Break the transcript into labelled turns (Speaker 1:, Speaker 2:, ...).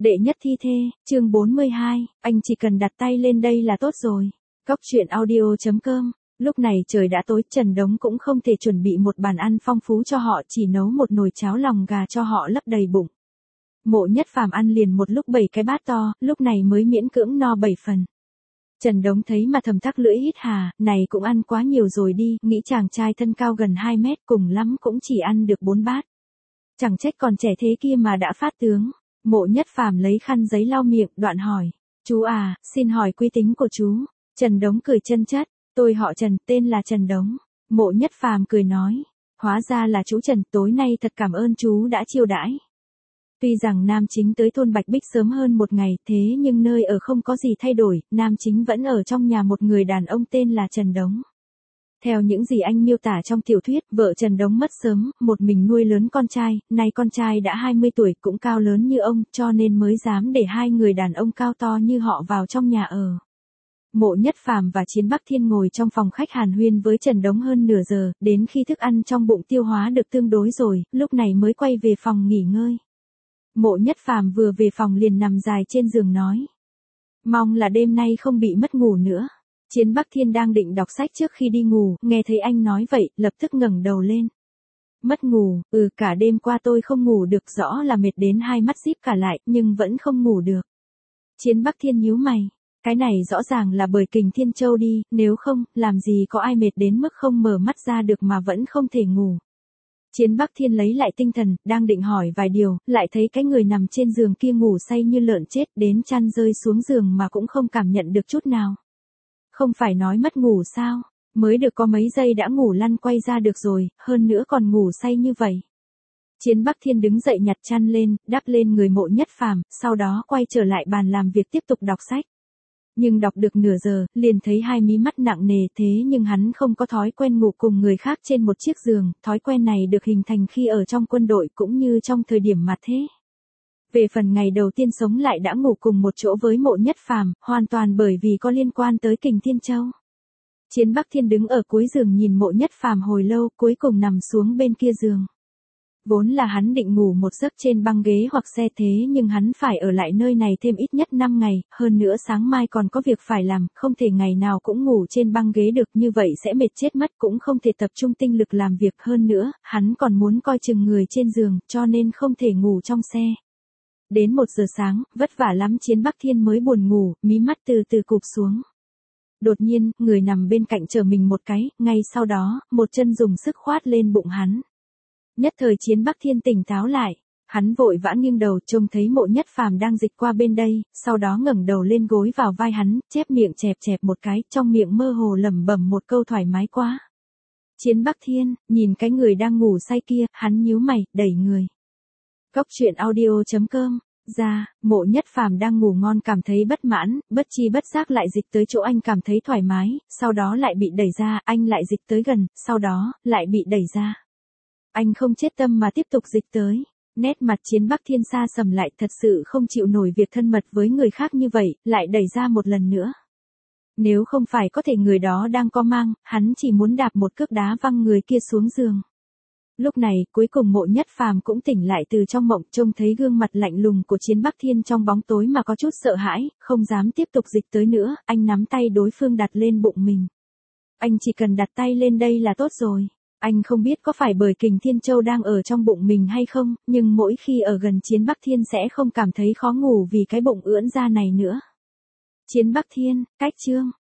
Speaker 1: Đệ nhất thi thê, chương 42, anh chỉ cần đặt tay lên đây là tốt rồi. Cóc truyện audio.com. Lúc này trời đã tối, Trần Đống cũng không thể chuẩn bị một bàn ăn phong phú cho họ, chỉ nấu một nồi cháo lòng gà cho họ lấp đầy bụng. Mộ Nhất Phàm ăn liền một lúc 7 cái bát to, lúc này mới miễn cưỡng no 7 phần. Trần Đống thấy mà thầm tắc lưỡi hít hà, này cũng ăn quá nhiều rồi đi, nghĩ chàng trai thân cao gần 2 mét cùng lắm cũng chỉ ăn được 4 bát. Chẳng trách còn trẻ thế kia mà đã phát tướng. Mộ Nhất Phàm lấy khăn giấy lau miệng, đoạn hỏi, chú à, xin hỏi quy tính của chú. Trần Đống cười chân chất, tôi họ Trần, tên là Trần Đống. Mộ Nhất Phàm cười nói, hóa ra là chú Trần, tối nay thật cảm ơn chú đã chiêu đãi. Tuy rằng Nam Chính tới thôn Bạch Bích sớm hơn một ngày, thế nhưng nơi ở không có gì thay đổi, Nam Chính vẫn ở trong nhà một người đàn ông tên là Trần Đống. Theo những gì anh miêu tả trong tiểu thuyết, vợ Trần Đống mất sớm, một mình nuôi lớn con trai, nay con trai đã 20 tuổi cũng cao lớn như ông, cho nên mới dám để hai người đàn ông cao to như họ vào trong nhà ở. Mộ Nhất Phàm và Chiến Bắc Thiên ngồi trong phòng khách hàn huyên với Trần Đống hơn nửa giờ, đến khi thức ăn trong bụng tiêu hóa được tương đối rồi, lúc này mới quay về phòng nghỉ ngơi. Mộ Nhất Phàm vừa về phòng liền nằm dài trên giường nói, mong là đêm nay không bị mất ngủ nữa. Chiến Bắc Thiên đang định đọc sách trước khi đi ngủ, nghe thấy anh nói vậy, lập tức ngẩng đầu lên. Mất ngủ, cả đêm qua tôi không ngủ được, rõ là mệt đến hai mắt díp cả lại, nhưng vẫn không ngủ được. Chiến Bắc Thiên nhíu mày, cái này rõ ràng là bởi Kình Thiên Châu đi, nếu không, làm gì có ai mệt đến mức không mở mắt ra được mà vẫn không thể ngủ. Chiến Bắc Thiên lấy lại tinh thần, đang định hỏi vài điều, lại thấy cái người nằm trên giường kia ngủ say như lợn chết, đến chăn rơi xuống giường mà cũng không cảm nhận được chút nào. Không phải nói mất ngủ sao, mới được có mấy giây đã ngủ lăn quay ra được rồi, hơn nữa còn ngủ say như vậy. Chiến Bắc Thiên đứng dậy nhặt chăn lên, đắp lên người Mộ Nhất Phàm, sau đó quay trở lại bàn làm việc tiếp tục đọc sách. Nhưng đọc được nửa giờ, liền thấy hai mí mắt nặng nề, thế nhưng hắn không có thói quen ngủ cùng người khác trên một chiếc giường, thói quen này được hình thành khi ở trong quân đội cũng như trong thời điểm mà thế. Về phần ngày đầu tiên sống lại đã ngủ cùng một chỗ với Mộ Nhất Phàm, hoàn toàn bởi vì có liên quan tới Kình Thiên Châu. Chiến Bắc Thiên đứng ở cuối giường nhìn Mộ Nhất Phàm hồi lâu, cuối cùng nằm xuống bên kia giường. Vốn là hắn định ngủ một giấc trên băng ghế hoặc xe, thế nhưng hắn phải ở lại nơi này thêm ít nhất 5 ngày, hơn nữa sáng mai còn có việc phải làm, không thể ngày nào cũng ngủ trên băng ghế được, như vậy sẽ mệt chết mất, cũng không thể tập trung tinh lực làm việc, hơn nữa, hắn còn muốn coi chừng người trên giường, cho nên không thể ngủ trong xe. Đến 1 giờ sáng, vất vả lắm Chiến Bắc Thiên mới buồn ngủ, mí mắt từ từ cụp xuống. Đột nhiên, người nằm bên cạnh trở mình một cái, ngay sau đó, một chân dùng sức khoát lên bụng hắn. Nhất thời Chiến Bắc Thiên tỉnh táo lại, hắn vội vã nghiêng đầu trông thấy Mộ Nhất Phàm đang dịch qua bên đây, sau đó ngẩng đầu lên gối vào vai hắn, chép miệng chẹp chẹp một cái, trong miệng mơ hồ lẩm bẩm một câu thoải mái quá. Chiến Bắc Thiên, nhìn cái người đang ngủ say kia, hắn nhíu mày, đẩy người. Cóc truyện audio.com. Ra, Mộ Nhất Phàm đang ngủ ngon cảm thấy bất mãn, bất chi bất giác lại dịch tới chỗ anh cảm thấy thoải mái, sau đó lại bị đẩy ra, anh lại dịch tới gần, sau đó, lại bị đẩy ra. Anh không chết tâm mà tiếp tục dịch tới. Nét mặt Chiến Bắc Thiên xa sầm lại, thật sự không chịu nổi việc thân mật với người khác như vậy, lại đẩy ra một lần nữa. Nếu không phải có thể người đó đang có mang, hắn chỉ muốn đạp một cước đá văng người kia xuống giường. Lúc này, cuối cùng Mộ Nhất Phàm cũng tỉnh lại từ trong mộng, trông thấy gương mặt lạnh lùng của Chiến Bắc Thiên trong bóng tối mà có chút sợ hãi, không dám tiếp tục dịch tới nữa, anh nắm tay đối phương đặt lên bụng mình. Anh chỉ cần đặt tay lên đây là tốt rồi. Anh không biết có phải bởi Kình Thiên Châu đang ở trong bụng mình hay không, nhưng mỗi khi ở gần Chiến Bắc Thiên sẽ không cảm thấy khó ngủ vì cái bụng ưỡn ra này nữa. Chiến Bắc Thiên, cách chương.